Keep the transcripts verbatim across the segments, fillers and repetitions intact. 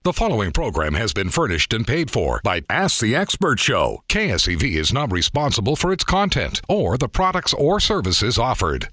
The following program has been furnished and paid for by Ask the Expert Show. K S E V is not responsible for its content or the products or services offered.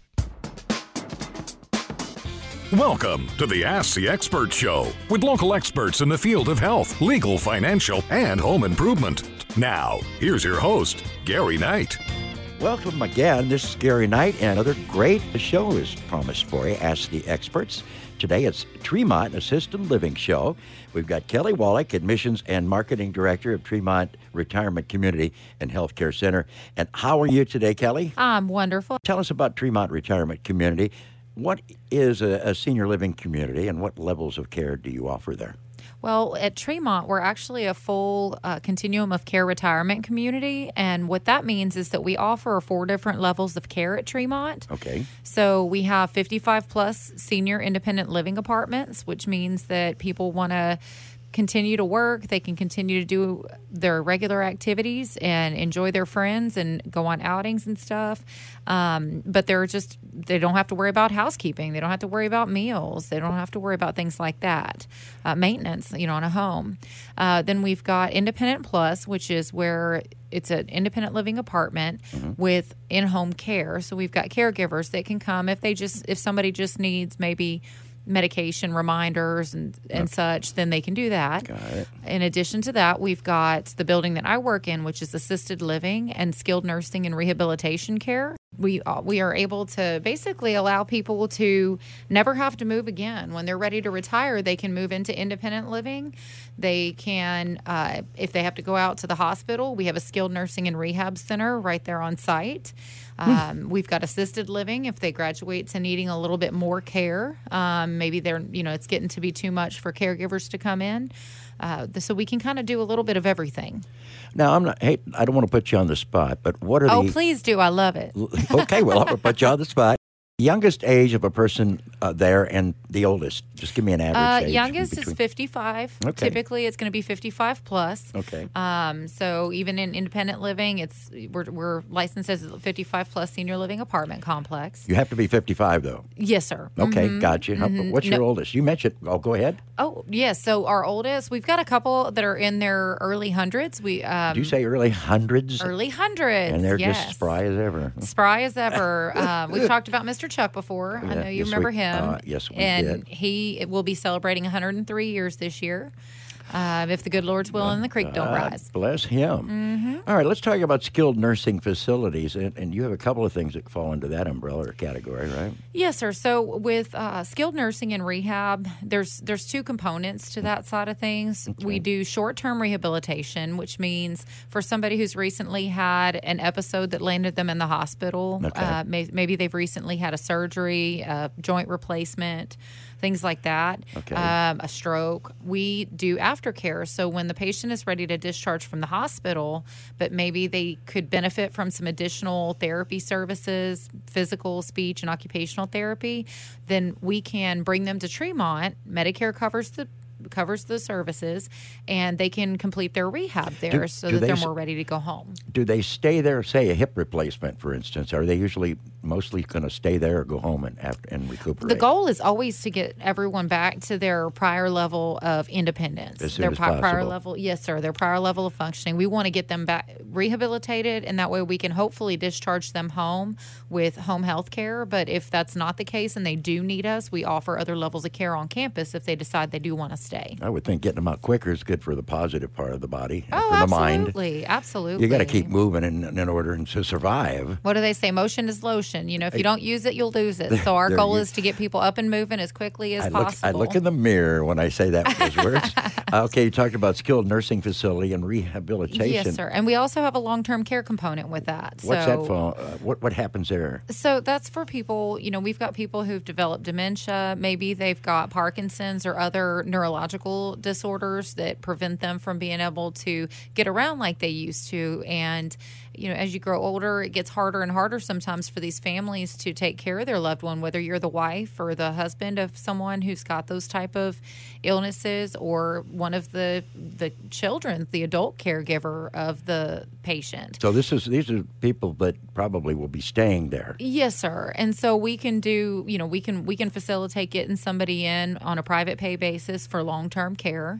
Welcome to the Ask the Expert Show with local experts in the field of health, legal, financial, and home improvement. Now, here's your host, Gary Knight. Welcome again. This is Gary Knight, and another great show is promised for you, Ask the Experts. Today it's Tremont Assisted Living Show. We've got Kelly Wallach, Admissions and Marketing Director of Tremont Retirement Community and Healthcare Center. And how are you today, Kelly? I'm wonderful. Tell us about Tremont Retirement Community. What is a, a senior living community, and what levels of care do you offer there? Well, at Tremont, we're actually a full uh, continuum of care retirement community. And what that means is that we offer four different levels of care at Tremont. Okay. So we have fifty-five plus senior independent living apartments, which means that people want to continue to work. They can continue to do their regular activities and enjoy their friends and go on outings and stuff. Um, but they're just, they don't have to worry about housekeeping. They don't have to worry about meals. They don't have to worry about things like that. Uh, maintenance, you know, on a home. Uh, then we've got Independent Plus, which is where it's an independent living apartment mm-hmm. with in-home care. So we've got caregivers that can come if they just, if somebody just needs maybe medication reminders and, and okay. such, then they can do that. Got it. In addition to that, we've got the building that I work in, which is assisted living and skilled nursing and rehabilitation care. We uh, we are able to basically allow people to never have to move again. When they're ready to retire, they can move into independent living. They can, uh, if they have to go out to the hospital, we have a skilled nursing and rehab center right there on site. Um, we've got assisted living if they graduate to needing a little bit more care. Um, maybe they're, you know, it's getting to be too much for caregivers to come in. Uh, so we can kind of do a little bit of everything. Now, I'm not. Hey, I don't want to put you on the spot, but what are oh, the? Oh, please do. I love it. Okay, well, I'm going to put you on the spot. Youngest age of a person uh, there and the oldest. Just give me an average uh, age. Youngest is fifty-five. Okay. Typically, it's going to be fifty-five plus. Okay. Um, so even in independent living, it's we're, we're licensed as a fifty-five plus senior living apartment complex. You have to be fifty-five, though. Yes, sir. Okay, mm-hmm. gotcha. Mm-hmm. What's your no. oldest? You mentioned. Oh, go ahead. Oh, yes. So our oldest, we've got a couple that are in their early hundreds. We um, do you say early hundreds? Early hundreds, and they're yes. just spry as ever. Spry as ever. um, we've talked about Mister Chuck before. Yeah, I know you yes, remember we, him. Uh, yes, we and did. he will be celebrating one hundred three years this year. Uh, if the good Lord's will and the creek don't God rise. Bless him. Mm-hmm. All right, let's talk about skilled nursing facilities. And, and you have a couple of things that fall into that umbrella or category, right? Yes, sir. So with uh, skilled nursing and rehab, there's there's two components to that side of things. Okay. We do short-term rehabilitation, which means for somebody who's recently had an episode that landed them in the hospital, Okay. uh, may, maybe they've recently had a surgery, a joint replacement, things like that, Okay. um, a stroke. We do aftercare. So when the patient is ready to discharge from the hospital, but maybe they could benefit from some additional therapy services, physical, speech, and occupational therapy, then we can bring them to Tremont. Medicare covers the covers the services, and they can complete their rehab there Do- so do that they they're s- more ready to go home. Do they stay there, say a hip replacement, for instance? Are they usually mostly going to stay there or go home and after and recuperate? The goal is always to get everyone back to their prior level of independence. As soon their as pri- prior possible. level, yes, sir. Their prior level of functioning. We want to get them back rehabilitated, and that way we can hopefully discharge them home with home health care. But if that's not the case and they do need us, we offer other levels of care on campus if they decide they do want to stay. I would think getting them out quicker is good for the positive part of the body, and Oh, for the mind. absolutely, absolutely. You got to keep moving in, in order to survive. What do they say? Motion is lotion. You know, if you don't use it, you'll lose it. So our There goal you- is to get people up and moving as quickly as I look, possible. I look in the mirror when I say that those words. Okay, you talked about skilled nursing facility and rehabilitation. Yes, sir. And we also have a long-term care component with that. What's so, that for? Uh, what what happens there? So that's for people, you know, we've got people who've developed dementia. Maybe they've got Parkinson's or other neurological disorders that prevent them from being able to get around like they used to. And, you know, as you grow older, it gets harder and harder sometimes for these families to take care of their loved one, whether you're the wife or the husband of someone who's got those type of illnesses or one of the the children, the adult caregiver of the patient. So this is these are people that probably will be staying there. Yes, sir. And so we can do, you know, we can we can facilitate getting somebody in on a private pay basis for long-term care.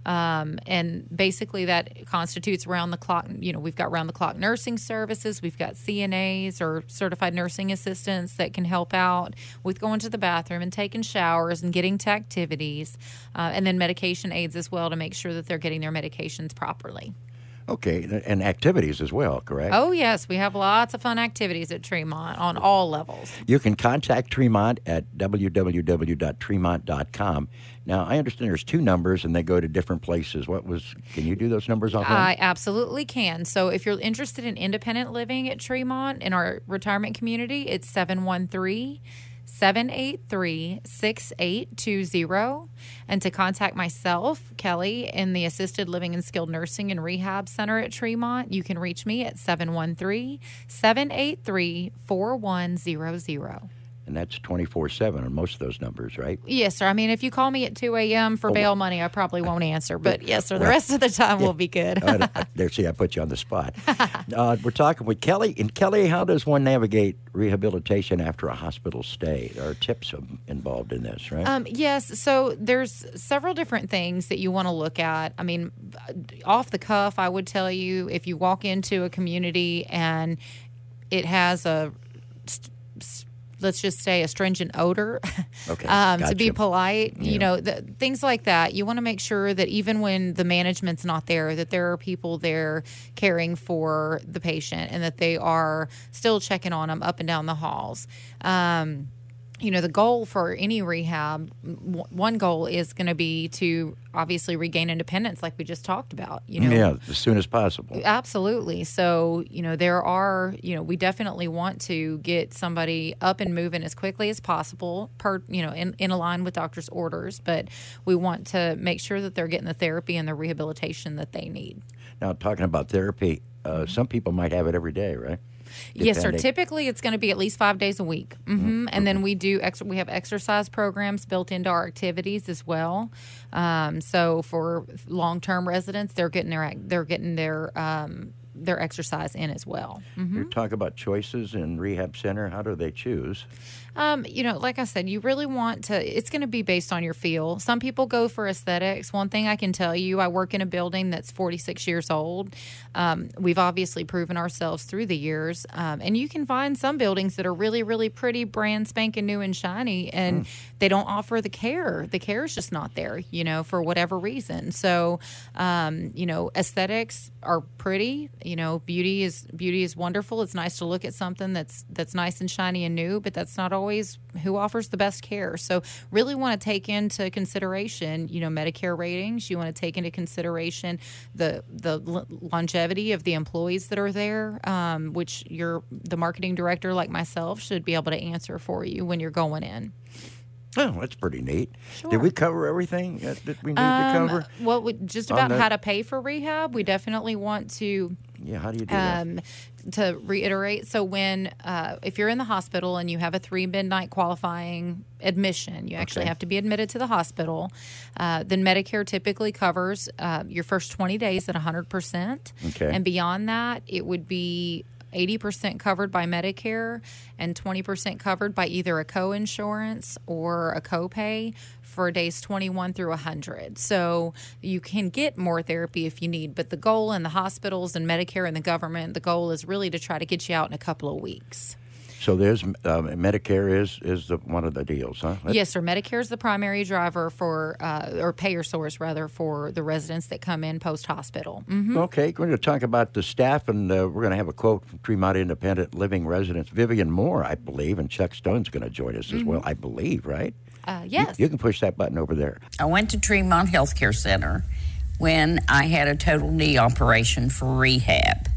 Um, and basically that constitutes round-the-clock, you know, we've got round-the-clock nursing services. We've got C N As or certified nursing assistants that can help out with going to the bathroom and taking showers and getting to activities, uh, and then medication aids as well to make sure that they're getting their medications properly. Okay, and activities as well, correct? Oh, yes. We have lots of fun activities at Tremont on all levels. You can contact Tremont at w w w dot tremont dot com. Now, I understand there's two numbers, and they go to different places. What was? Can you do those numbers offhand? I absolutely can. So if you're interested in independent living at Tremont in our retirement community, it's seven one three, seven eight three, six eight two zero. And to contact myself, Kelly, in the Assisted Living and Skilled Nursing and Rehab Center at Tremont, you can reach me at seven one three, seven eight three, four one zero zero. And that's twenty-four seven on most of those numbers, right? Yes, sir. I mean, if you call me at two a.m. for oh, bail money, I probably won't answer. But yes, sir, the rest of the time will be good. uh, there, see, I put you on the spot. uh, we're talking with Kelly. And Kelly, how does one navigate rehabilitation after a hospital stay? There are tips involved in this, right? Um, yes. So there's several different things that you want to look at. I mean, off the cuff, I would tell you if you walk into a community and it has a st- st- let's just say a stringent odor, okay, um, gotcha. to be polite, yeah. you know, the, things like that. You want to make sure that even when the management's not there, that there are people there caring for the patient and that they are still checking on them up and down the halls. Um, you know, the goal for any rehab, w- one goal is going to be to obviously regain independence like we just talked about, you know. Yeah, as soon as possible. Absolutely. So, you know, there are, you know, we definitely want to get somebody up and moving as quickly as possible per, you know, in, in line with doctor's orders, but we want to make sure that they're getting the therapy and the rehabilitation that they need. Now, talking about therapy, uh, some people might have it every day, right? Yes, sir. Depending. Typically, it's going to be at least five days a week, mm-hmm. Mm-hmm. and then we do ex- we have exercise programs built into our activities as well. Um, so for long-term residents, they're getting their they're getting their um, their exercise in as well. Mm-hmm. You talk about choices in rehab center. How do they choose? Um, you know, like I said, you really want to, it's going to be based on your feel. Some people go for aesthetics. One thing I can tell you, I work in a building that's forty-six years old. Um, we've obviously proven ourselves through the years. Um, and you can find some buildings that are really, really pretty, brand spanking new and shiny, and mm. they don't offer the care. The care is just not there, you know, for whatever reason. So, um, you know, aesthetics are pretty. You know, beauty is beauty is wonderful. It's nice to look at something that's that's nice and shiny and new, but that's not always who offers the best care. So really want to take into consideration, you know, Medicare ratings. You want to take into consideration the the longevity of the employees that are there, um, which your the marketing director like myself should be able to answer for you when you're going in. Oh, that's pretty neat. Sure. Did we cover everything that, that we need um, to cover? Well, we, just about how to pay for rehab. We definitely want to. Yeah, how do you do um, that? To reiterate, so when uh, if you're in the hospital and you have a three midnight qualifying admission, you actually Okay. have to be admitted to the hospital. Uh, then Medicare typically covers uh, your first twenty days at one hundred percent, Okay. and beyond that, it would be eighty percent covered by Medicare and twenty percent covered by either a co-insurance or a copay for days twenty-one through one hundred. So you can get more therapy if you need, but the goal in the hospitals and Medicare and the government, the goal is really to try to get you out in a couple of weeks. So there's um, Medicare is is the one of the deals, huh? That's, Yes, sir. Medicare is the primary driver for, uh, or payer source rather, for the residents that come in post-hospital. Mm-hmm. Okay, we're going to talk about the staff, and uh, we're going to have a quote from Tremont Independent Living residents, Vivian Moore, I believe, and Chuck Stone's going to join us as Mm-hmm. well, I believe, right? Uh, yes. You, you can push that button over there. I went to Tremont Healthcare Center when I had a total knee operation for rehab.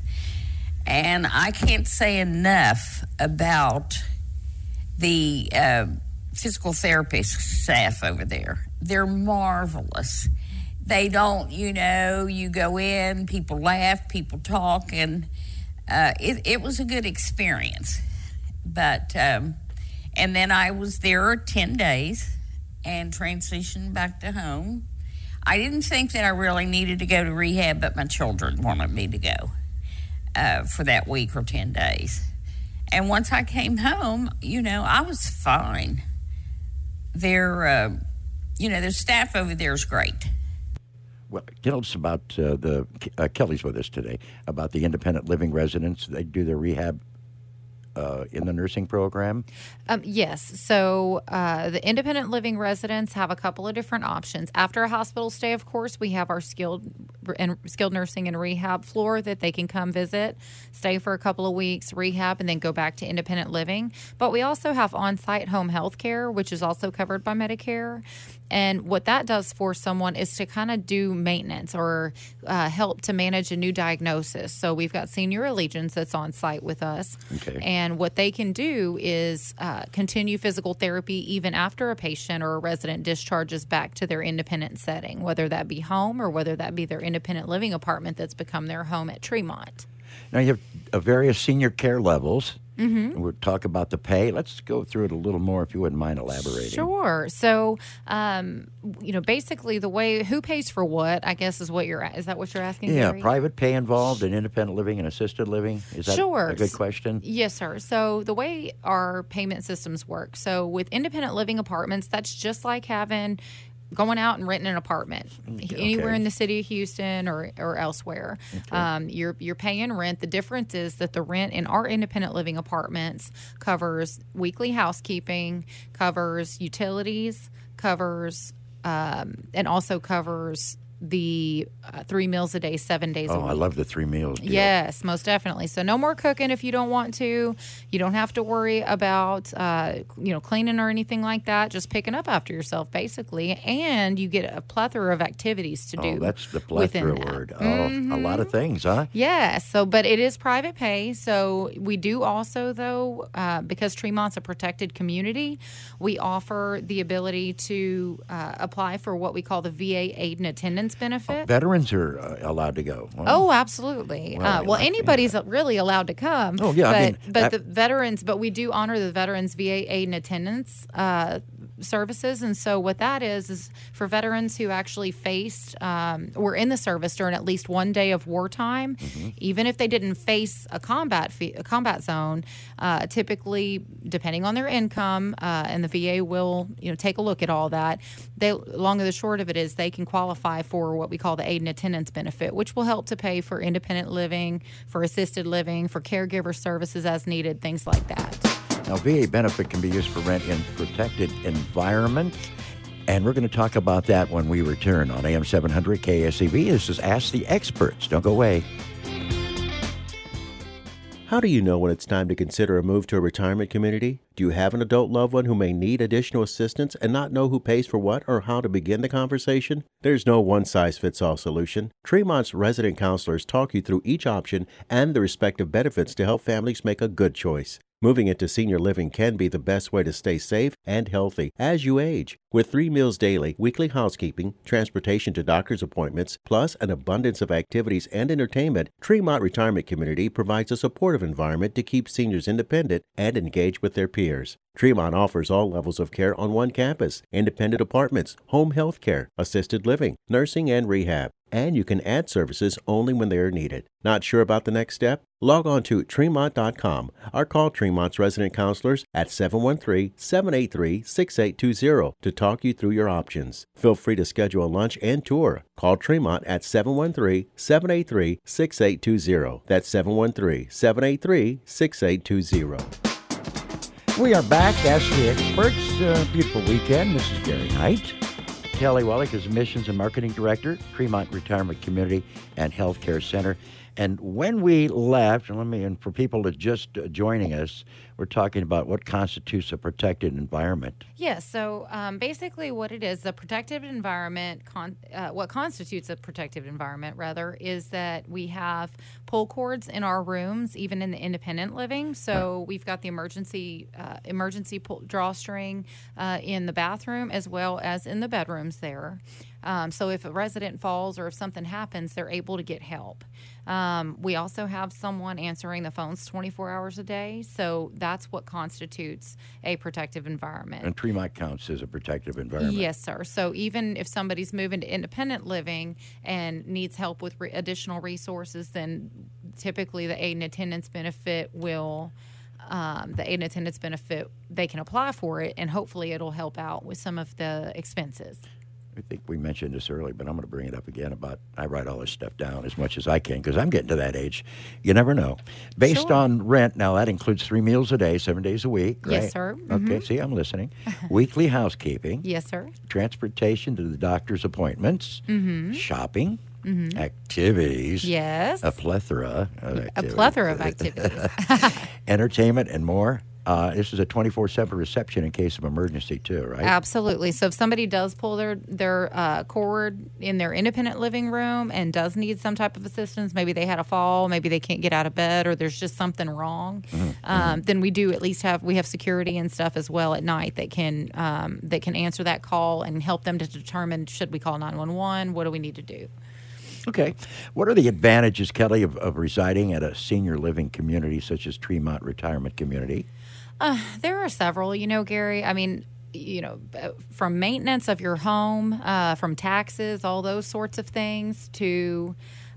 And I can't say enough about the uh, physical therapist staff over there. They're marvelous. They don't, you know, you go in, people laugh, people talk, and uh, it, it was a good experience. But, um, and then I was there ten days and transitioned back to home. I didn't think that I really needed to go to rehab, but my children wanted me to go uh, for that week or ten days. And once I came home, you know, I was fine. Their, uh, you know, their staff over there is great. Well, tell us about uh, the, uh, Kelly's with us today, about the independent living residents. They do their rehab uh, in the nursing program? Um, yes. So uh, the independent living residents have a couple of different options. After a hospital stay, of course, we have our skilled and skilled nursing and rehab floor that they can come visit, stay for a couple of weeks, rehab, and then go back to independent living. But we also have on-site home health care, which is also covered by Medicare. And what that does for someone is to kind of do maintenance or uh, help to manage a new diagnosis. So we've got Senior Allegiance that's on site with us. Okay. And what they can do is uh, continue physical therapy even after a patient or a resident discharges back to their independent setting, whether that be home or whether that be their independent living apartment that's become their home at Tremont. Now, you have uh, various senior care levels. Mm-hmm. We'll talk about the pay. Let's go through it a little more, if you wouldn't mind elaborating. Sure. So, um, you know, basically the way, who pays for what, I guess is what you're, is that what you're asking, Yeah, Gary? private pay involved in independent living and assisted living? Is that Sure. a good question? Yes, sir. So the way our payment systems work, so with independent living apartments, that's just like having going out and renting an apartment anywhere Okay. in the city of Houston or, or elsewhere. Okay. Um, you're you're paying rent. The difference is that the rent in our independent living apartments covers weekly housekeeping, covers utilities, covers um, and also covers the uh, three meals a day, seven days a Oh, week. I love the three meals deal. Yes, most definitely. So no more cooking if you don't want to. You don't have to worry about, uh, you know, cleaning or anything like that. Just picking up after yourself, basically. And you get a plethora of activities to do. Oh, that's the within plethora that. word. Oh, a lot of things, huh? Yes. So, but it is private pay. So we do also, though, uh, because Tremont's a protected community, we offer the ability to uh, apply for what we call the V A aid and attendance benefit. Veterans are uh, allowed to go. Well, Oh, absolutely. Well, uh, I well, like anybody's really allowed to come. Oh, yeah, But, I mean, but I- the veterans, but we do honor the veterans V A aid and attendance uh, services. And so what that is, is for veterans who actually faced, um, were in the service during at least one day of wartime, Mm-hmm. even if they didn't face a combat fe- a combat zone, uh, typically, depending on their income, uh, and the V A will, you know, take a look at all that. They, long and the short of it is they can qualify for what we call the aid and attendance benefit, which will help to pay for independent living, for assisted living, for caregiver services as needed, things like that. Now, V A benefit can be used for rent in protected environments, and we're going to talk about that when we return on A M seven hundred K S E V. This is Ask the Experts. Don't go away. How do you know when it's time to consider a move to a retirement community? Do you have an adult loved one who may need additional assistance and not know who pays for what or how to begin the conversation? There's no one-size-fits-all solution. Tremont's resident counselors talk you through each option and the respective benefits to help families make a good choice. Moving into senior living can be the best way to stay safe and healthy as you age. With three meals daily, weekly housekeeping, transportation to doctor's appointments, plus an abundance of activities and entertainment, Tremont Retirement Community provides a supportive environment to keep seniors independent and engaged with their peers. Tremont offers all levels of care on one campus: independent apartments, home health care, assisted living, nursing, and rehab. And you can add services only when they are needed. Not sure about the next step? Log on to Tremont dot com or call Tremont's resident counselors at seven one three, seven eight three, six eight two zero to talk you through your options. Feel free to schedule a lunch and tour. Call Tremont at seven one three, seven eight three, six eight two zero. That's seven one three, seven eight three, six eight two zero. We are back. Ask the Experts. Uh, beautiful weekend. This is Gary Knight. Kelly Wallach is Admissions and Marketing Director, Tremont Retirement Community and Healthcare Center. And when we left, and let me, and for people that just uh, joining us, we're talking about what constitutes a protected environment. Yes. So um, basically, what it is, the protective environment, con- uh, what constitutes a protective environment, rather, is that we have pull cords in our rooms, even in the independent living. So we've got the emergency uh, emergency pull- drawstring uh, in the bathroom as well as in the bedrooms there. Um, so if a resident falls or if something happens, they're able to get help. Um, we also have someone answering the phones twenty-four hours a day. So that's what constitutes a protective environment. And Tremont counts as a protective environment. Yes, sir. So even if somebody's moving to independent living and needs help with re- additional resources, then typically the aid and attendance benefit will, um, the aid and attendance benefit, they can apply for it, and hopefully it'll help out with some of the expenses. I think we mentioned this earlier, but I'm going to bring it up again about I write all this stuff down as much as I can because I'm getting to that age. You never know. Based Sure. on rent, now that includes three meals a day, seven days a week, right? Yes, sir. Okay, Mhm. see, I'm listening. Weekly housekeeping. Yes, sir. Transportation to the doctor's appointments. Mm-hmm. Shopping. Activities. Yes. A plethora of A activities. plethora of activities. Entertainment and more. Uh, this is a twenty-four seven reception in case of emergency, too, right? Absolutely. So if somebody does pull their their uh, cord in their independent living room and does need some type of assistance, maybe they had a fall, maybe they can't get out of bed, or there's just something wrong, Mm-hmm. um, then we do at least have we have security and stuff as well at night that can um, that can answer that call and help them to determine, should we call nine one one? What do we need to do? Okay. What are the advantages, Kelly, of, of residing at a senior living community such as Tremont Retirement Community? Uh, there are several, you know, Gary. I mean, you know, uh, from maintenance of your home, uh, from taxes, all those sorts of things, to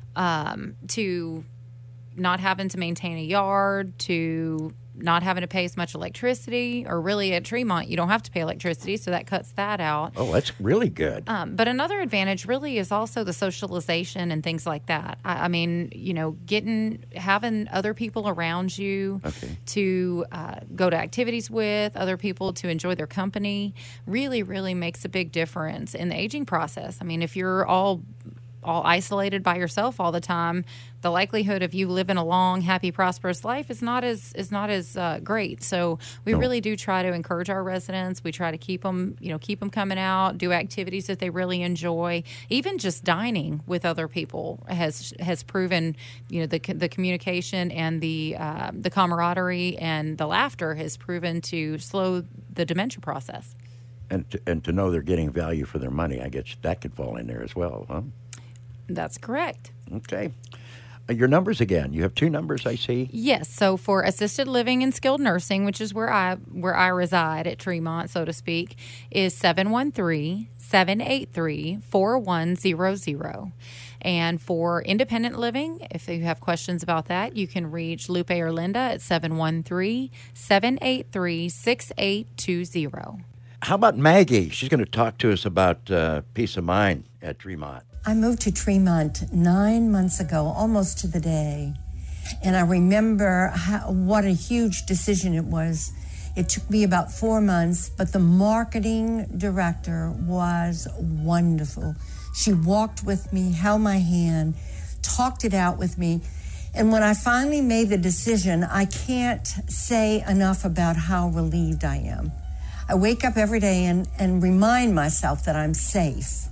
um, to not having to maintain a yard, to not having to pay as much electricity, or really at Tremont, you don't have to pay electricity, so that cuts that out. Oh, that's really good. Um, but another advantage really is also the socialization and things like that. I, I mean, you know, getting, having other people around you Okay. to uh, go to activities with, other people to enjoy their company, really, really makes a big difference in the aging process. I mean, if you're all all isolated by yourself all the time, the likelihood of you living a long, happy, prosperous life is not as is not as uh, great. So we No. really do try to encourage our residents. We try to keep them, you know, keep them coming out, do activities that they really enjoy. Even just dining with other people has has proven, you know, the the communication and the uh, the camaraderie and the laughter has proven to slow the dementia process. And to, and to know they're getting value for their money, I guess that could fall in there as well, huh? That's correct. Okay. Uh, your numbers again. You have two numbers, I see. Yes. So for assisted living and skilled nursing, which is where I where I reside at Tremont, so to speak, is seven one three, seven eight three, four one zero zero. And for independent living, if you have questions about that, you can reach Lupe or Linda at seven one three, seven eight three, six eight two zero. How about Maggie? She's going to talk to us about uh, peace of mind at Tremont. I moved to Tremont nine months ago, almost to the day. And I remember how, what a huge decision it was. It took me about four months, but the marketing director was wonderful. She walked with me, held my hand, talked it out with me. And when I finally made the decision, I can't say enough about how relieved I am. I wake up every day and, and remind myself that I'm safe.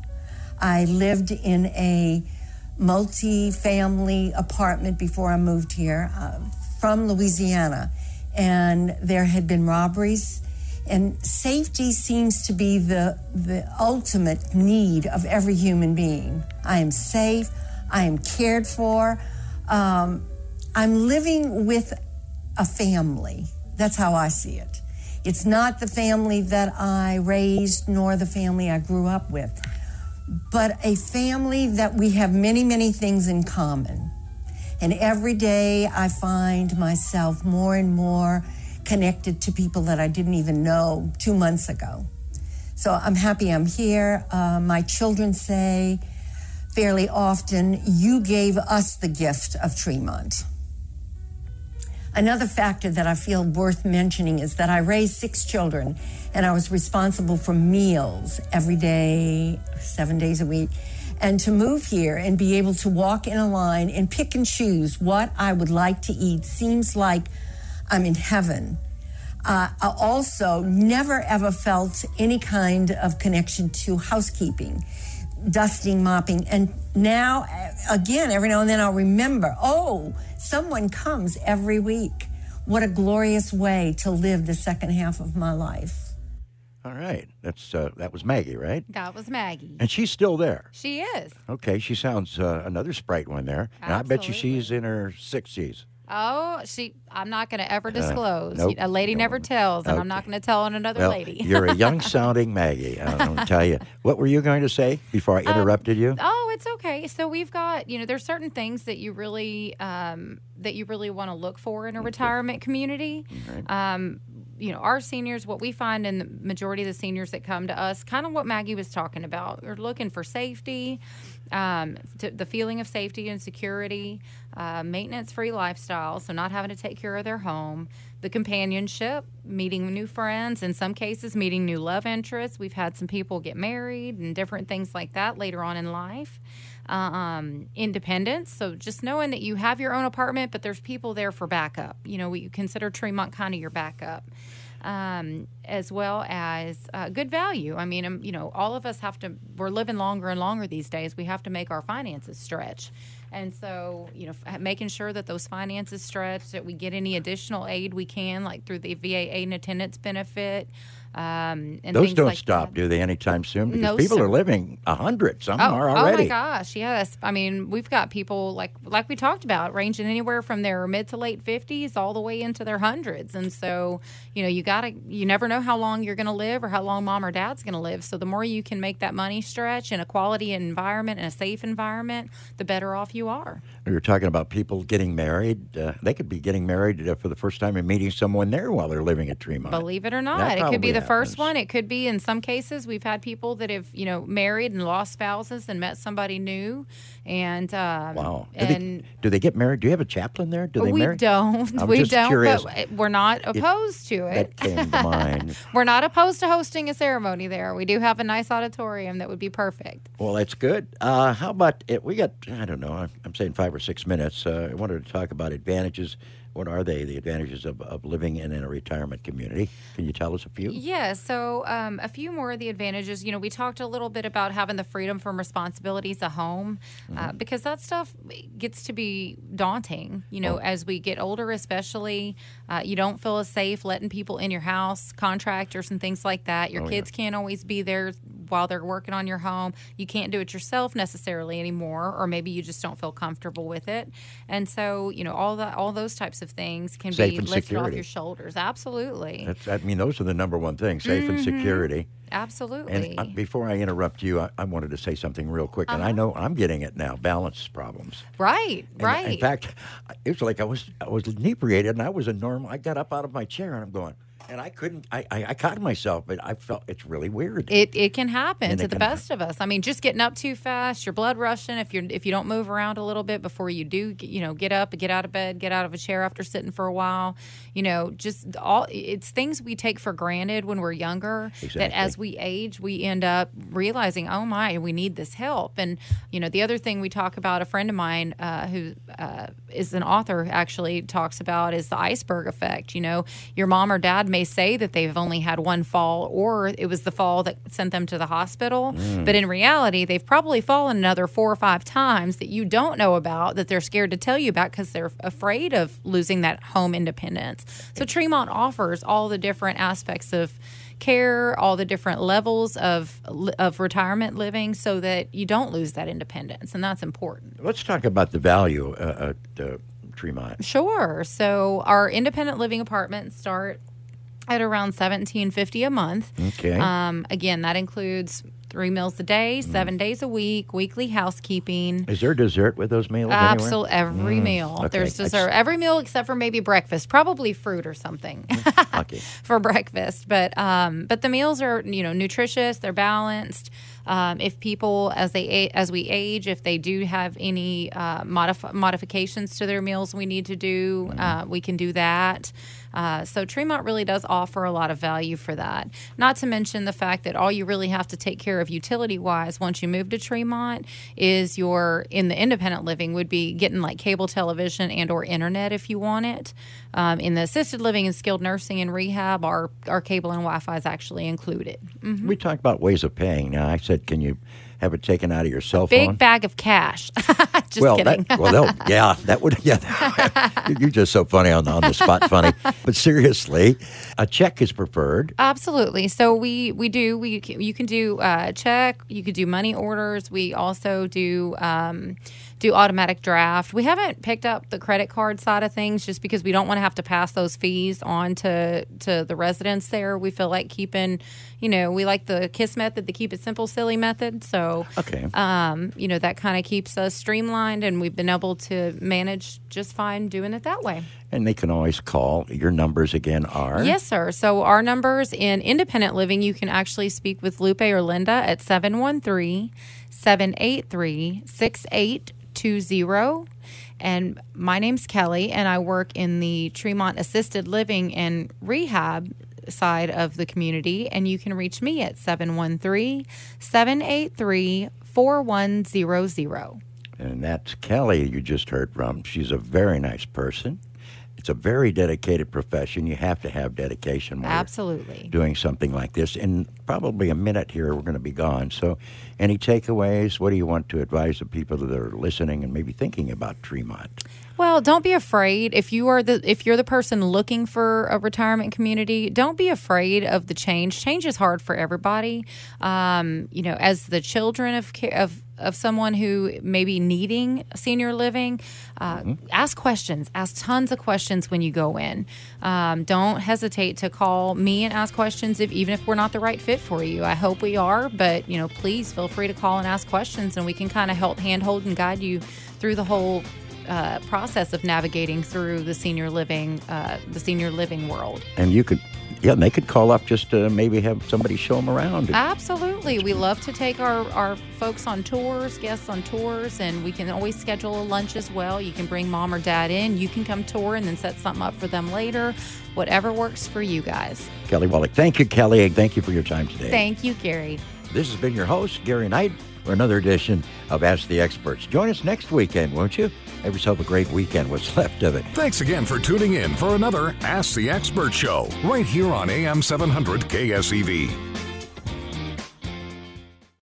I lived in a multi-family apartment before I moved here uh, from Louisiana, and there had been robberies, and safety seems to be the, the ultimate need of every human being. I am safe. I am cared for. Um, I'm living with a family. That's how I see it. It's not the family that I raised nor the family I grew up with, but a family that we have many, many things in common. And every day I find myself more and more connected to people that I didn't even know two months ago. So I'm happy I'm here. Uh, my children say fairly often, you gave us the gift of Tremont. Another factor that I feel worth mentioning is that I raised six children, and I was responsible for meals every day, seven days a week. And to move here and be able to walk in a line and pick and choose what I would like to eat seems like I'm in heaven. Uh, I also never ever felt any kind of connection to housekeeping, dusting, mopping. And now, again, every now and then I'll remember, oh, someone comes every week. What a glorious way to live the second half of my life. All right. That's uh, that was Maggie, right? That was Maggie. And she's still there. She is. Okay, she sounds uh, another sprite one there. And I bet you she's in her sixties. Oh, she. I'm not going to ever disclose. nope. A lady No. never tells, and Okay. I'm not going to tell on another Well, lady. you're a young-sounding Maggie. I'm going to tell you. What were you going to say before I interrupted um, you? Oh, it's okay. So we've got, you know, there's certain things that you really um, that you really want to look for in a retirement community. Right. Um, you know, our seniors, what we find in the majority of the seniors that come to us, kind of what Maggie was talking about. They're looking for safety, um, to, the feeling of safety and security, uh, maintenance-free lifestyle, so not having to take care of their home, the companionship, meeting new friends, in some cases meeting new love interests. We've had some people get married and different things like that later on in life. Um, independence, so just knowing that you have your own apartment, but there's people there for backup. You know, we consider Tremont kind of your backup. Um, as well as uh, good value. I mean, um, you know, all of us have to, we're living longer and longer these days. We have to make our finances stretch. And so, you know, f- making sure that those finances stretch, that we get any additional aid we can, like through the V A aid and attendance benefit. Um, and Those things don't like stop, that. do they, anytime soon? Because No, people sir. are living a hundred. Some Oh, are already. oh my gosh, yes. I mean, we've got people like like we talked about, ranging anywhere from their mid to late fifties all the way into their hundreds. And so, you know, you gotta you never know how long you're gonna live or how long mom or dad's gonna live. So the more you can make that money stretch in a quality environment and a safe environment, the better off you are. We were talking about people getting married. Uh, they could be getting married uh, for the first time and meeting someone there while they're living at Tremont. Believe it or not, That it could be probably the first happens. one. It could be, in some cases, we've had people that have, you know, married and lost spouses and met somebody new. And um, Wow. Do, and they, do they get married? Do you have a chaplain there? Do they we marry? don't. I'm we just don't. curious. But we're not opposed to it. That came to mind. We're not opposed to hosting a ceremony there. We do have a nice auditorium that would be perfect. Well, that's good. Uh, how about it? We got, I don't know, I'm, I'm saying five or six minutes. Uh, I wanted to talk about advantages. What are they, the advantages of, of living in, in a retirement community? Can you tell us a few? Yeah, so um, a few more of the advantages. You know, we talked a little bit about having the freedom from responsibilities at home, Mm-hmm. uh, because that stuff gets to be daunting, you know, Oh. as we get older especially. Uh, you don't feel as safe letting people in your house, contractors and things like that. Your Oh, kids yeah. can't always be there while they're working on your home. You can't do it yourself necessarily anymore, or maybe you just don't feel comfortable with it. And so, you know, all that, all those types of things can Safe be and lifted security. off your shoulders. Absolutely. That's, I mean, those are the number one things, safe and security. Absolutely. And uh, before I interrupt you, I, I wanted to say something real quick, and Uh-huh. I know I'm getting it now, balance problems. Right, And right. In fact, it was like I was I was inebriated, and I was a normal. I got up out of my chair, and I'm going, and I couldn't. I, I, I caught myself, but I felt it's really weird. It, it can happen And to it the can best of us. I mean, just getting up too fast, your blood rushing. If you're if you don't move around a little bit before you do, you know, get up, get out of bed, get out of a chair after sitting for a while. You know, just all it's things we take for granted when we're younger. That Exactly. as we age, we end up realizing, oh my, we need this help. And you know, the other thing we talk about, a friend of mine uh, who uh, is an author actually talks about is the iceberg effect. You know, your mom or dad may say that they've only had one fall, or it was the fall that sent them to the hospital. Mm. But in reality, they've probably fallen another four or five times that you don't know about, that they're scared to tell you about because they're afraid of losing that home independence. So Tremont offers all the different aspects of care, all the different levels of of retirement living, so that you don't lose that independence, and that's important. Let's talk about the value uh, at uh, Tremont. Sure. So our independent living apartments start at around seventeen fifty a month. Okay. Um, again, that includes three meals a day, seven days a week, weekly housekeeping. Is there dessert with those meals anywhere? Absolutely, every meal. okay. There's I dessert. just- Every meal except for maybe breakfast, probably fruit or something Okay. for breakfast. But um, but the meals are, you know, nutritious. They're balanced. Um, if people, as they a- as we age, if they do have any uh, modif- modifications to their meals we need to do, uh, we can do that. Uh, so Tremont really does offer a lot of value for that. Not to mention the fact that all you really have to take care of utility-wise once you move to Tremont is your, in the independent living, would be getting like cable television and or internet if you want it. Um, in the assisted living and skilled nursing and rehab, our, our cable and Wi-Fi is actually included. Mhm. We talked about ways of paying. Now, I said, can you have it taken out of your cell Big phone? bag of cash. Just well, kidding. That, well, they'll- yeah, that would, yeah. You're just so funny on the, on the spot, funny. But seriously, a check is preferred. Absolutely. So we we do we can- you can do uh, check, you could do money orders. We also do um, do automatic draft. We haven't picked up the credit card side of things just because we don't want to have to pass those fees on to to the residents there. We feel like keeping, you know, we like the KISS method, the keep it simple, silly method. So Okay. um, you know, that kind of keeps us streamlined, and we've been able to manage just fine doing it that way. And they can always call. Your numbers again are? Yes, sir. So our numbers in independent living, you can actually speak with Lupe or Linda at seven one three, seven eight three, six eight two zero. And my name's Kelly, and I work in the Tremont Assisted Living and Rehab side of the community. And you can reach me at seven one three, seven eight three, four one zero zero. And that's Kelly you just heard from. She's a very nice person. It's a very dedicated profession. You have to have dedication when Absolutely. you're doing something like this. In probably a minute here, we're going to be gone. So any takeaways? What do you want to advise the people that are listening and maybe thinking about Tremont? Well, don't be afraid. If you are the if you're the person looking for a retirement community, don't be afraid of the change. Change is hard for everybody. Um, you know, as the children of ca- of of someone who may be needing senior living, uh, mm-hmm. ask questions. Ask tons of questions when you go in. Um, don't hesitate to call me and ask questions, if even if we're not the right fit for you. I hope we are, but you know, please feel free to call and ask questions, and we can kind of help handhold and guide you through the whole uh, process of navigating through the senior living, uh, the senior living world. And you could, yeah, and they could call up just to maybe have somebody show them around. Absolutely. We love to take our, our folks on tours, guests on tours, and we can always schedule a lunch as well. You can bring mom or dad in. You can come tour and then set something up for them later. Whatever works for you guys. Kelly Wallach. Thank you, Kelly. Thank you for your time today. Thank you, Gary. This has been your host, Gary Knight, for another edition of Ask the Experts. Join us next weekend, won't you? Have yourself a great weekend, what's left of it. Thanks again for tuning in for another Ask the Expert show right here on A M seven hundred K S E V.